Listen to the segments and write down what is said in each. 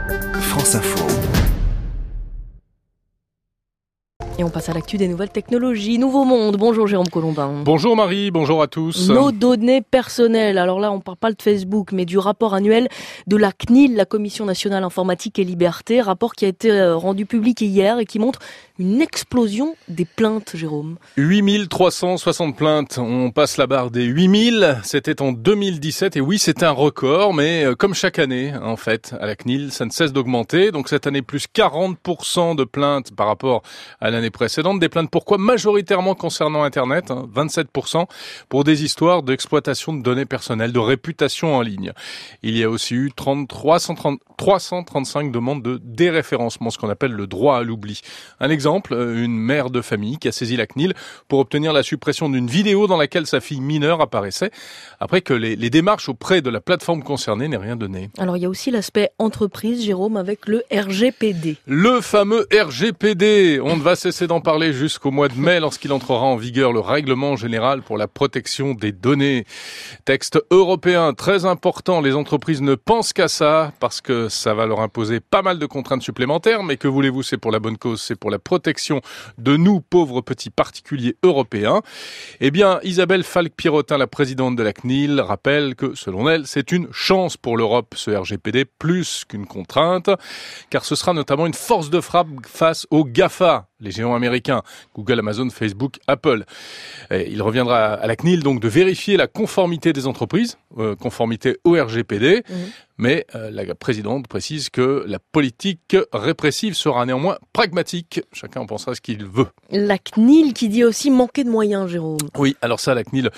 France Info. Et on passe à l'actu des nouvelles technologies. Nouveau Monde. Bonjour Jérôme Colombin. Bonjour Marie, bonjour à tous. Nos données personnelles. Alors là, on ne parle pas de Facebook, mais du rapport annuel de la CNIL, la Commission nationale informatique et liberté. Rapport qui a été rendu public hier et qui montre une explosion des plaintes, Jérôme. 8360 plaintes. On passe la barre des 8000. C'était en 2017. Et oui, c'est un record, mais comme chaque année, en fait, à la CNIL, ça ne cesse d'augmenter. Donc cette année, plus 40% de plaintes par rapport à l'année précédente. Des plaintes pourquoi majoritairement concernant Internet, 27%, pour des histoires d'exploitation de données personnelles, de réputation en ligne. Il y a aussi eu 335 demandes de déréférencement, ce qu'on appelle le droit à l'oubli. Un exemple, une mère de famille qui a saisi la CNIL pour obtenir la suppression d'une vidéo dans laquelle sa fille mineure apparaissait, après que les démarches auprès de la plateforme concernée n'aient rien donné. Alors il y a aussi l'aspect entreprise, Jérôme, avec le RGPD. Le fameux RGPD, on ne va cesser d'en parler jusqu'au mois de mai lorsqu'il entrera en vigueur le règlement général pour la protection des données. Texte européen très important, les entreprises ne pensent qu'à ça parce que ça va leur imposer pas mal de contraintes supplémentaires, mais que voulez-vous, c'est pour la bonne cause, c'est pour la protection de nous, pauvres petits particuliers européens. Eh bien, Isabelle Falk-Pierrotin, la présidente de la CNIL, rappelle que, selon elle, c'est une chance pour l'Europe, ce RGPD, plus qu'une contrainte, car ce sera notamment une force de frappe face aux GAFA, les géants américains, Google, Amazon, Facebook, Apple. Et il reviendra à la CNIL donc de vérifier la conformité des entreprises, conformité au RGPD, mais la présidente précise que la politique répressive sera néanmoins pragmatique. Chacun en pensera ce qu'il veut. La CNIL qui dit aussi manquer de moyens, Jérôme. Oui, alors ça, la CNIL,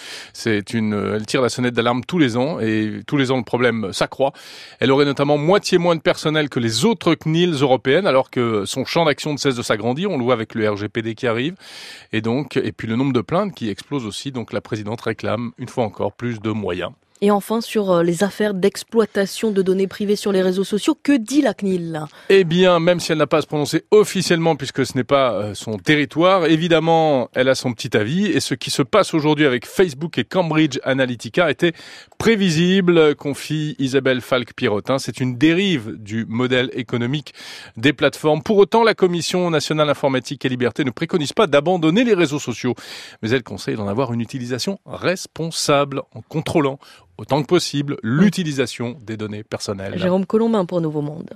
elle tire la sonnette d'alarme tous les ans, et tous les ans le problème s'accroît. Elle aurait notamment moitié moins de personnel que les autres CNIL européennes, alors que son champ d'action ne cesse de s'agrandir. On le voit avec le RGPD qui arrive, et puis le nombre de plaintes qui explose aussi. Donc la présidente réclame une fois encore plus de moyens. Et enfin, sur les affaires d'exploitation de données privées sur les réseaux sociaux, que dit la CNIL là ? Eh bien, même si elle n'a pas à se prononcer officiellement, puisque ce n'est pas son territoire, évidemment, elle a son petit avis. Et ce qui se passe aujourd'hui avec Facebook et Cambridge Analytica était prévisible, confie Isabelle Falk-Pierrotin. C'est une dérive du modèle économique des plateformes. Pour autant, la Commission nationale informatique et liberté ne préconise pas d'abandonner les réseaux sociaux, mais elle conseille d'en avoir une utilisation responsable en contrôlant autant que possible l'utilisation des données personnelles. Jérôme Colombin pour Nouveau Monde.